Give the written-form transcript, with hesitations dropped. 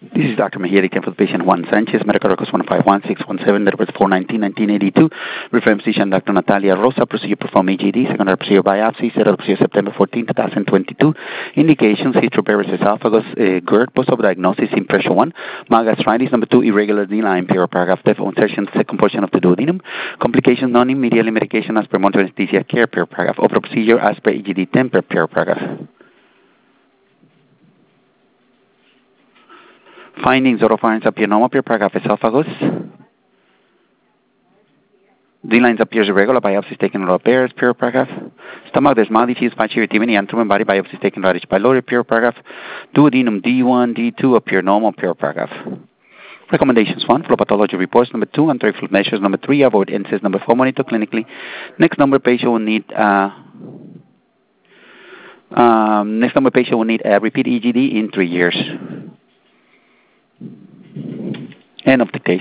This is Dr. Mejia, for the patient Juan Sanchez, medical records 151617, date of birth 4/19/1982. Reference physician Dr. Natalia Rosa, procedure performed EGD, secondary procedure biopsy, set up procedure September 14, 2022. Indications, history of esophagus, GERD, post-op diagnosis, impression 1, mild gastritis, number 2, irregular D-line, paragraph, depth insertion, second portion of the duodenum. Complications, non-immediate medication as per monitoring anesthesia care, paragraph. Opera procedure as per EGD 10, paragraph. Findings, oropharynx appear normal, paragraph, esophagus. D-lines appears irregular, biopsies taken raw pairs, paragraph. Stomach, there's mild diffuse patchy irritability, abdomen, body biopsies taken right pylori, paragraph. Duodenum D1, D2 appear normal, paragraph. Recommendations: 1, flow pathology reports. Number 2, anterior fluid measures. Number 3, avoid NSAIDs. Number 4, monitor clinically. Next number patient will need repeat EGD in 3 years. End of dictation.